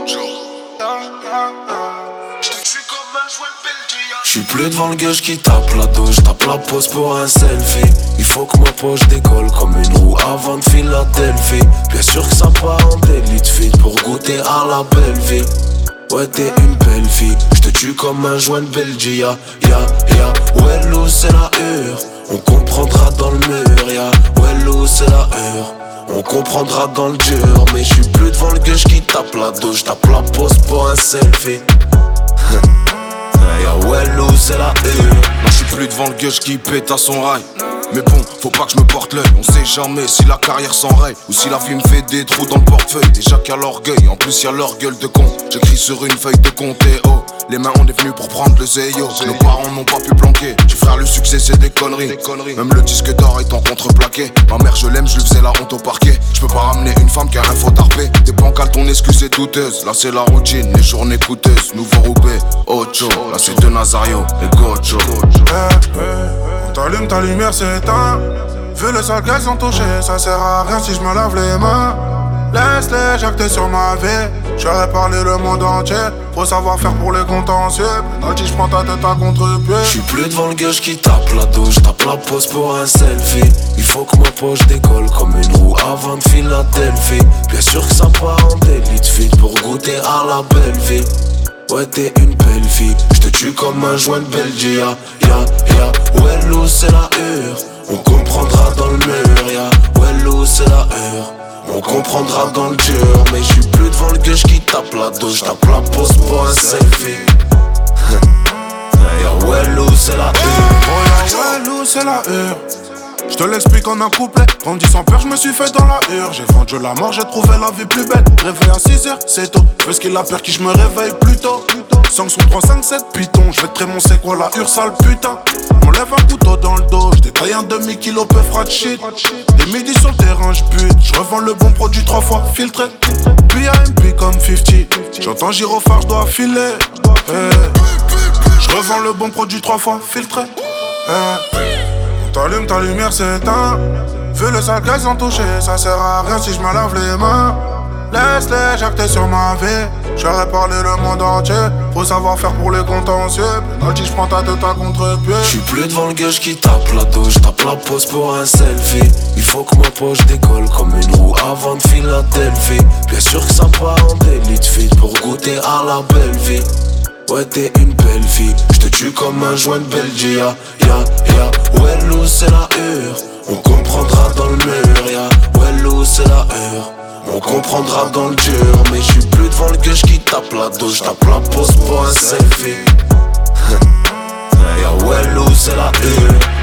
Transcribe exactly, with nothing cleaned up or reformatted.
J'suis plus devant le gueuche qui tape la douche, tape la pose pour un selfie. Il faut que ma poche décolle comme une roue avant de Philadelphie. Bien sûr que ça part en délit de feed pour goûter à la belle vie. Ouais t'es une belle fille, j'te tue comme un joint de Belgia. Ya ya, ouais l'eau c'est la hure, on comprendra dans le mur. Ya, ouais l'eau c'est la hure, on comprendra dans le dur. Mais j'suis plus devant le gueuche qui tape la douche, tape la pose pour un selfie. Ya ouais l'eau c'est la hure. Moi j'suis plus devant le gueuche qui pète à son rail. Mais bon, faut pas que je me porte l'œil. On sait jamais si la carrière s'enraye ou si la vie me fait des trous dans le portefeuille. Déjà qu'il y a l'orgueil, en plus y a leur gueule de con. J'écris sur une feuille de compte et oh, les mains on est venus pour prendre le zéyo. Nos parents n'ont pas pu planquer. Tu frère le succès c'est des conneries. Même le disque d'or est en contreplaqué. Ma mère je l'aime, je lui faisais la honte au parquet. Je peux pas ramener une femme qui a rien faut tarper. Des pancales, ton excuse est douteuse. Là c'est la routine, les journées coûteuses. Nouveau Roubaix, Ocho, là c'est de Nazario et Gocho. On t'allume, ta lumière s'éteint. Vu le sale qu'elles ont touché, ça sert à rien si je me lave les mains. Laisse-les jacter sur ma vie. J'aurais parlé le monde entier. Faut savoir faire pour les contentieux. Penalty, j'prends ta tête à contre-pied. J'suis plus devant le gueuche qui tape la douche, tape la pose pour un selfie. Il faut que ma poche décolle comme une roue avant de Philadelphie. Bien sûr que ça part en délit de feed pour goûter à la belle vie. Ouais t'es une belle fille, j'te tue comme un joint de Belgia. Ya ya, ouais l'eau c'est la hure, on comprendra dans le mur. Ya ouais l'eau c'est la hure, on comprendra dans le dur. Mais j'suis plus devant le gueuche qui tape la douche, tape la pose pour un selfie. Ya ouais l'eau c'est la hure. Oh ya ouais l'eau c'est la hure. Je te l'explique en un couplet. Grandi sans peur, je me suis fait dans la hure. J'ai vendu la mort, j'ai trouvé la vie plus belle. Réveil à six heures, c'est tôt. Parce qu'il a peur qui je me réveille plus tôt. cinq sous trois, cinq, sept pitons. Je vais te mon c'est quoi la hure, sale putain. On lève un couteau dans le dos. Je détaille un demi-kilo, peu frat shit. Des midis sur le terrain, je bute. Je revends le bon produit trois fois filtré. Puis A M P comme cinquante. J'entends gyrophare, je dois filer. Je revends le bon produit trois fois filtré. T'allumes, ta lumière s'éteint. Vu le sale qu'elles ont touché, ça sert à rien si je me lave les mains. Laisse-les jacter sur ma vie. J'aurais parlé le monde entier. Faut savoir faire pour les contentieux. Penalty, j'prends ta tête à contre-pied. J'suis plus devant le gueuche qui tape la douche, tape la pose pour un selfie. Il faut que ma poche décolle comme une roue avant de Philadelphie. Bien sûr que ça part en délit de feed pour goûter à la belle vie. Ouais t'es une belle fille, j'te tue comme un joint de Belgia. Ya ya, ouais l'eau c'est la hure, on comprendra dans le mur. Ya ouais l'eau c'est la hure, on comprendra dans le dur. Mais j'suis plus devant le gueuche qui tape la douche, tape la pose pour un selfie. Ya ouais l'eau c'est la hure.